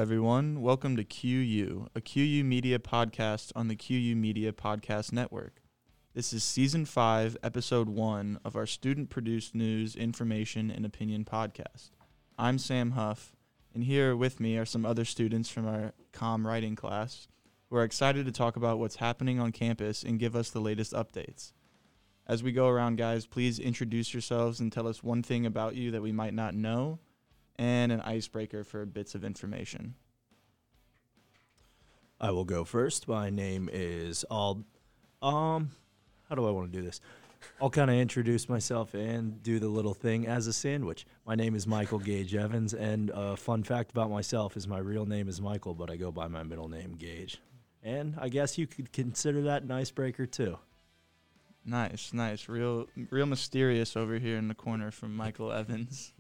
everyone. Welcome to QU, a QU Media podcast on the QU Media Podcast Network. This is Season 5, Episode 1 of our student-produced news, information, and opinion podcast. I'm Sam Huff, and here with me are some other students from our comm writing class who are excited to talk about what's happening on campus and give us the latest updates. As we go around, guys, please introduce yourselves and tell us one thing about you that we might not know, and an icebreaker for bits of information. I will go first. My name is how do I want to do this? I'll kind of introduce myself and do the little thing as a sandwich. My name is Michael Gage Evans, and a fun fact about myself is my real name is Michael, but I go by my middle name, Gage. And I guess you could consider that an icebreaker, too. Nice. Real mysterious over here in the corner from Michael Evans.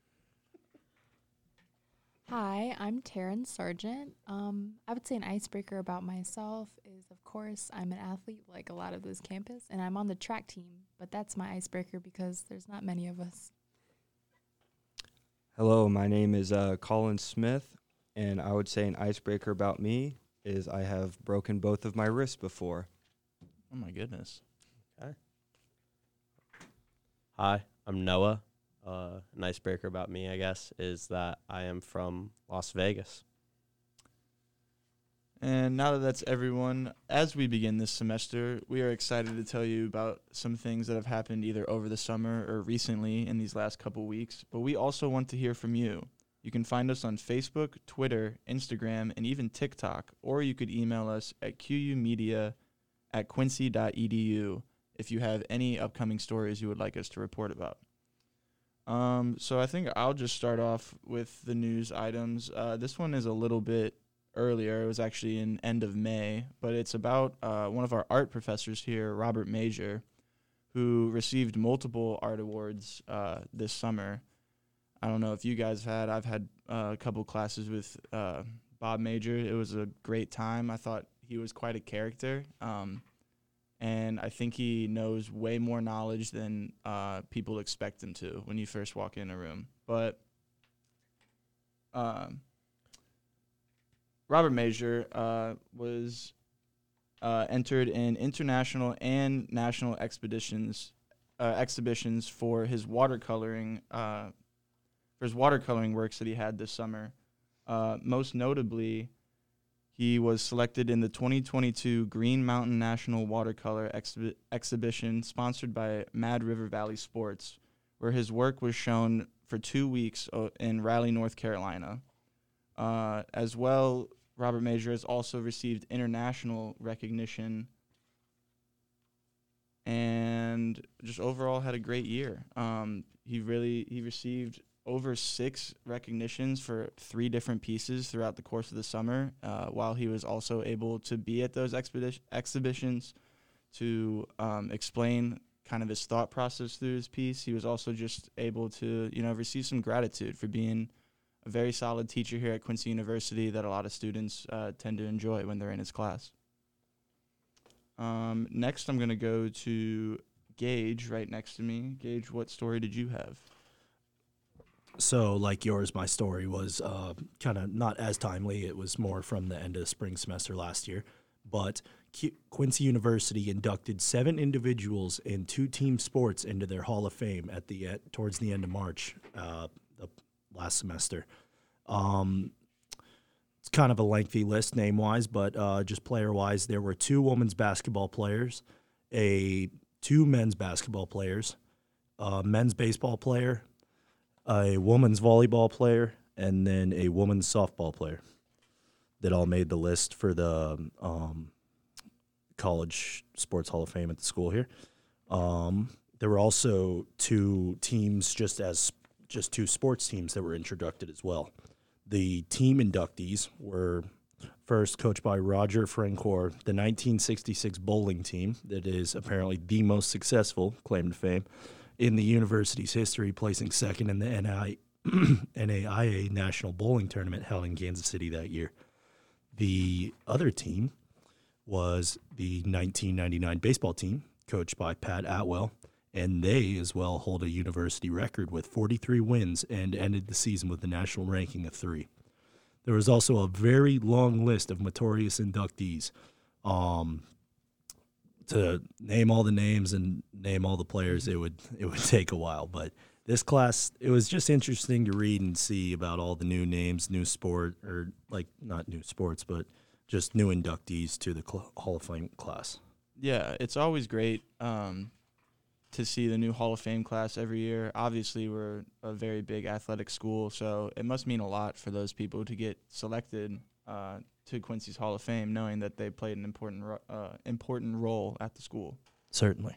Hi, I'm Taryn Sargent. I would say an icebreaker about myself is, of course, I'm an athlete like a lot of this campus, and I'm on the track team, but that's my icebreaker because there's not many of us. Hello, my name is Colin Smith, and I would say an icebreaker about me is I have broken both of my wrists before. Oh, my goodness. Okay. Hi, I'm Noah. An icebreaker about me, I guess, is that I am from Las Vegas. And now that that's everyone, as we begin this semester, we are excited to tell you about some things that have happened either over the summer or recently in these last couple weeks, but we also want to hear from you. You can find us on Facebook, Twitter, Instagram, and even TikTok, or you could email us at qumedia@quincy.edu if you have any upcoming stories you would like us to report about. So I think I'll just start off with the news items. This one is a little bit earlier. It was actually in end of May, but it's about one of our art professors here, Robert Major, who received multiple art awards this summer. I don't know if you guys have had. I've had a couple classes with Bob Major. It was a great time. I thought he was quite a character. And I think he knows way more knowledge than people expect him to when you first walk in a room. But Robert Major was entered in international and national exhibitions for his watercoloring works that he had this summer. Most notably, he was selected in the 2022 Green Mountain National Watercolor Exhibition sponsored by Mad River Valley Sports, where his work was shown for 2 weeks in Raleigh, North Carolina. As well, Robert Major has also received international recognition and just overall had a great year. He received over 6 recognitions for 3 different pieces throughout the course of the summer, while he was also able to be at those exhibitions to explain kind of his thought process through his piece. He was also just able to, receive some gratitude for being a very solid teacher here at Quincy University that a lot of students tend to enjoy when they're in his class. Next, I'm going to go to Gage right next to me. Gage, what story did you have? So, like yours, my story was kind of not as timely. It was more from the end of the spring semester last year. But Quincy University inducted 7 individuals in 2 team sports into their Hall of Fame towards the end of March, the last semester. It's kind of a lengthy list name-wise, but just player-wise, there were 2 women's basketball players, 2 men's basketball players, a men's baseball player, a woman's volleyball player, and then a woman's softball player that all made the list for the College Sports Hall of Fame at the school here. There were also 2 teams, just 2 sports teams that were introduced as well. The team inductees were first coached by Roger Francoeur, the 1966 bowling team that is apparently the most successful, claim to fame, in the university's history, placing second in the NAIA National Bowling Tournament held in Kansas City that year. The other team was the 1999 baseball team, coached by Pat Atwell, and they as well hold a university record with 43 wins and ended the season with a national ranking of 3. there was also a very long list of notorious inductees. To name all the names and name all the players, it would take a while. But this class, it was just interesting to read and see about all the new names, new sport, or like not new sports, but just new inductees to the Hall of Fame class. Yeah, it's always great to see the new Hall of Fame class every year. Obviously, we're a very big athletic school, so it must mean a lot for those people to get selected to Quincy's Hall of Fame, knowing that they played an important role at the school. Certainly.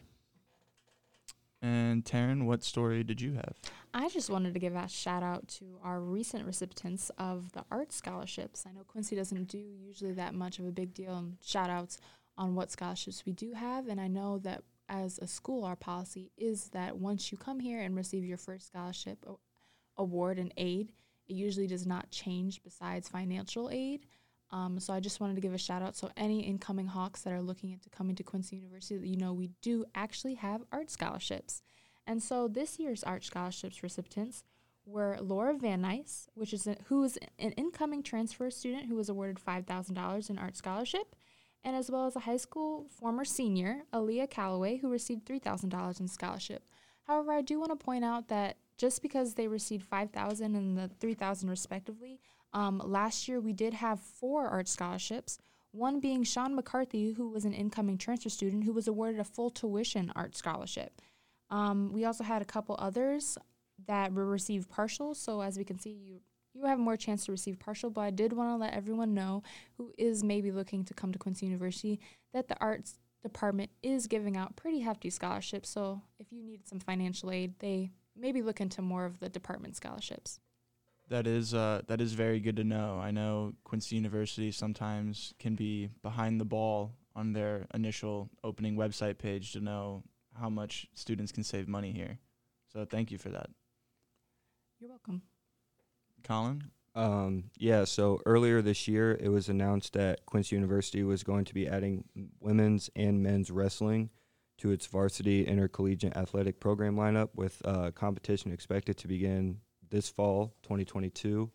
And Taryn, what story did you have? I just wanted to give a shout out to our recent recipients of the art scholarships. I know Quincy doesn't do usually that much of a big deal and shout outs on what scholarships we do have. And I know that as a school, our policy is that once you come here and receive your first scholarship award and aid, it usually does not change besides financial aid. So I just wanted to give a shout out. So any incoming Hawks that are looking into coming to Quincy University, we do actually have art scholarships. And so this year's art scholarships recipients were Laura Van Nuys, who is an incoming transfer student who was awarded $5,000 in art scholarship, and as well as a high school former senior, Aaliyah Calloway, who received $3,000 in scholarship. However, I do want to point out that just because they received $5,000 and the $3,000 respectively, last year we did have 4 art scholarships, one being Sean McCarthy, who was an incoming transfer student who was awarded a full tuition art scholarship. We also had a couple others that were received partial, so as we can see, you have more chance to receive partial, but I did want to let everyone know who is maybe looking to come to Quincy University that the arts department is giving out pretty hefty scholarships, so if you need some financial aid, they maybe look into more of the department scholarships. That is very good to know. I know Quincy University sometimes can be behind the ball on their initial opening website page to know how much students can save money here. So thank you for that. You're welcome. Colin? So earlier this year, it was announced that Quincy University was going to be adding women's and men's wrestling to its varsity intercollegiate athletic program lineup, with competition expected to begin this fall, 2022.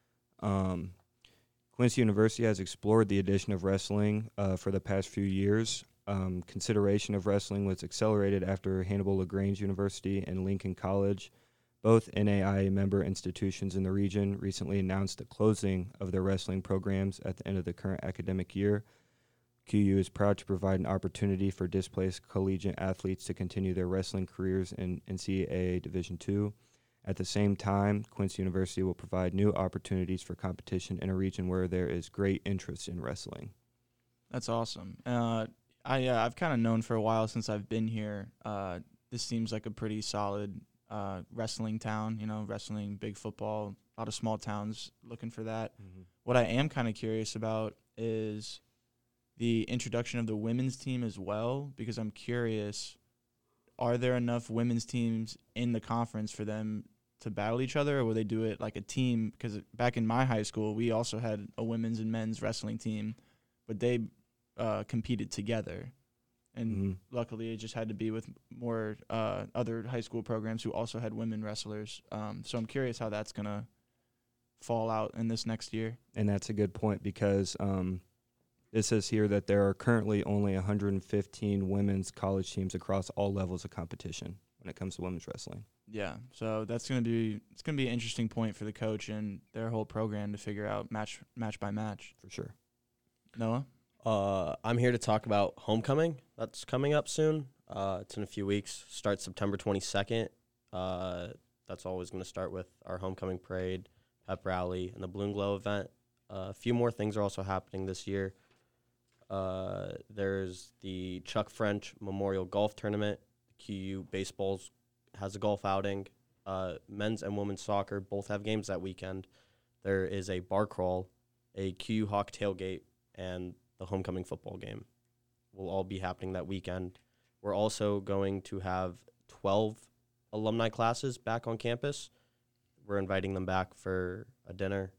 Quincy University has explored the addition of wrestling for the past few years. Consideration of wrestling was accelerated after Hannibal LaGrange University and Lincoln College, both NAIA member institutions in the region, recently announced the closing of their wrestling programs at the end of the current academic year. QU is proud to provide an opportunity for displaced collegiate athletes to continue their wrestling careers in NCAA Division II. At the same time, Quincy University will provide new opportunities for competition in a region where there is great interest in wrestling. That's awesome. I've kind of known for a while since I've been here. This seems like a pretty solid wrestling town, wrestling, big football, a lot of small towns looking for that. Mm-hmm. What I am kind of curious about is the introduction of the women's team as well, because I'm curious, are there enough women's teams in the conference for them to battle each other, or will they do it like a team? Because back in my high school, we also had a women's and men's wrestling team, but they competed together. And luckily, it just had to be with more other high school programs who also had women wrestlers. So I'm curious how that's going to fall out in this next year. And that's a good point, because it says here that there are currently only 115 women's college teams across all levels of competition when it comes to women's wrestling. Yeah, so it's going to be an interesting point for the coach and their whole program to figure out match by match. For sure. Noah? I'm here to talk about homecoming. That's coming up soon. It's in a few weeks. Starts September 22nd. That's always going to start with our homecoming parade, pep rally, and the Balloon Glow event. A few more things are also happening this year. There's the Chuck French Memorial Golf Tournament. QU Baseballs has a golf outing. Men's and women's soccer both have games that weekend. There is a bar crawl, a QU Hawk tailgate, and the homecoming football game will all be happening that weekend. We're also going to have 12 alumni classes back on campus. We're inviting them back for a dinner.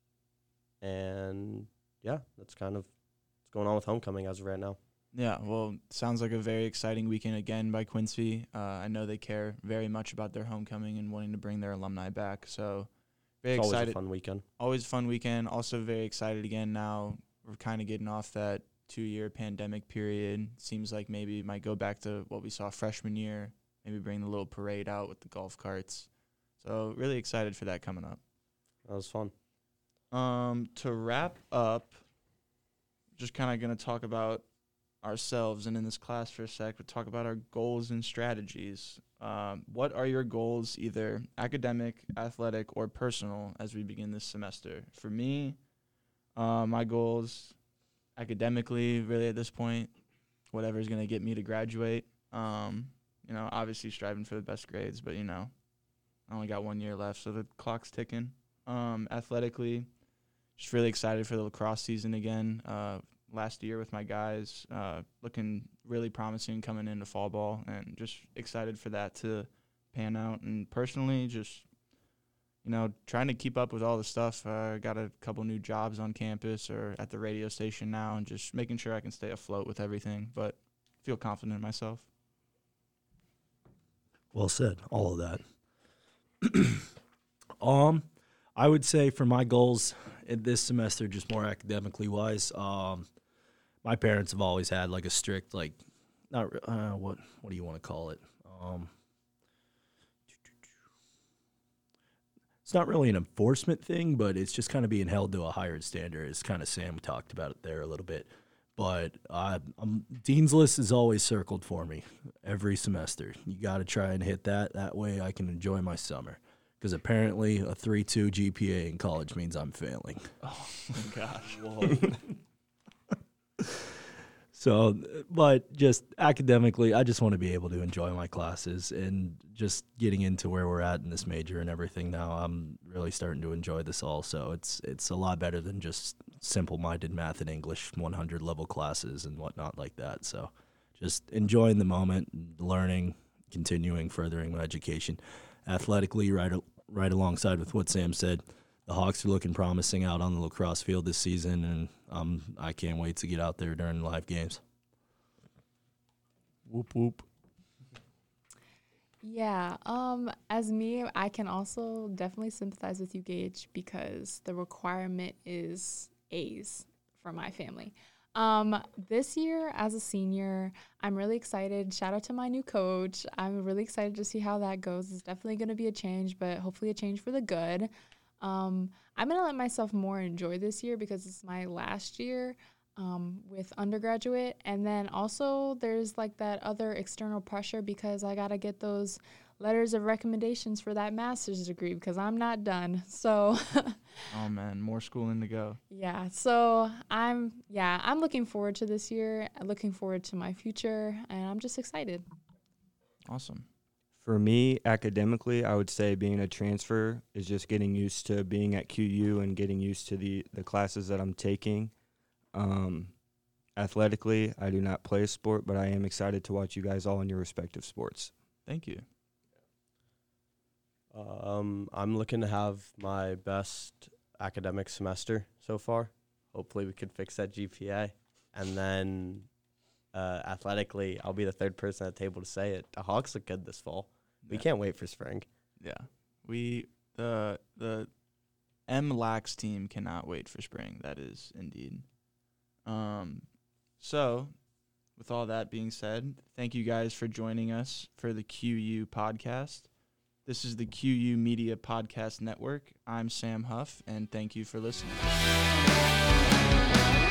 And, yeah, that's kind of what's going on with homecoming as of right now. Yeah, well, sounds like a very exciting weekend again by Quincy. I know they care very much about their homecoming and wanting to bring their alumni back. So Very It's always excited. a fun weekend. Always a fun weekend. Also very excited again now. We're kind of getting off that 2-year pandemic period. Seems like maybe it might go back to what we saw freshman year. Maybe bring the little parade out with the golf carts. So really excited for that coming up. That was fun. To wrap up, just kind of going to talk about ourselves and in this class for a sec. We'll talk about our goals and strategies. What are your goals, either academic, athletic, or personal, as we begin this semester? For me, my goals academically, really at this point, whatever is going to get me to graduate. Obviously striving for the best grades, but, I only got 1 year left, so the clock's ticking. Athletically, just really excited for the lacrosse season again. Last year with my guys, looking really promising coming into fall ball, and just excited for that to pan out. And personally, just, trying to keep up with all the stuff. Got a couple new jobs on campus or at the radio station now, and just making sure I can stay afloat with everything, but feel confident in myself. Well said, all of that. I would say for my goals in this semester, just more academically wise, my parents have always had like a strict, like, not what do you want to call it? It's not really an enforcement thing, but it's just kind of being held to a higher standard. It's kind of Sam talked about it there a little bit. But Dean's List is always circled for me every semester. You got to try and hit that. That way I can enjoy my summer. Because apparently a 3.2 GPA in college means I'm failing. Oh, my gosh. Whoa. So, but just academically, I just want to be able to enjoy my classes, and just getting into where we're at in this major and everything now, I'm really starting to enjoy this all. So it's a lot better than just simple-minded math and English 100 level classes and whatnot like that. So just enjoying the moment, learning, continuing, furthering my education. Athletically, right alongside with what Sam said, the Hawks are looking promising out on the lacrosse field this season, and I can't wait to get out there during live games. Whoop, whoop. Yeah, as me, I can also definitely sympathize with you, Gage, because the requirement is A's for my family. This year, as a senior, I'm really excited. Shout out to my new coach. I'm really excited to see how that goes. It's definitely going to be a change, but hopefully a change for the good. I'm going to let myself more enjoy this year because it's my last year with undergraduate. And then also there's like that other external pressure because I got to get those letters of recommendations for that master's degree because I'm not done. So Oh, man, more schooling to go. yeah, so I'm looking forward to this year, looking forward to my future, and I'm just excited. Awesome. For me, academically, I would say being a transfer is just getting used to being at QU and getting used to the classes that I'm taking. Athletically, I do not play a sport, but I am excited to watch you guys all in your respective sports. Thank you. I'm looking to have my best academic semester so far. Hopefully we can fix that GPA. And then athletically, I'll be the third person at the table to say it. The Hawks look good this fall. We Yeah. can't wait for spring. Yeah. The MLAX team cannot wait for spring. That is indeed. So, with all that being said, thank you guys for joining us for the QU podcast. This is the QU Media Podcast Network. I'm Sam Huff, and thank you for listening.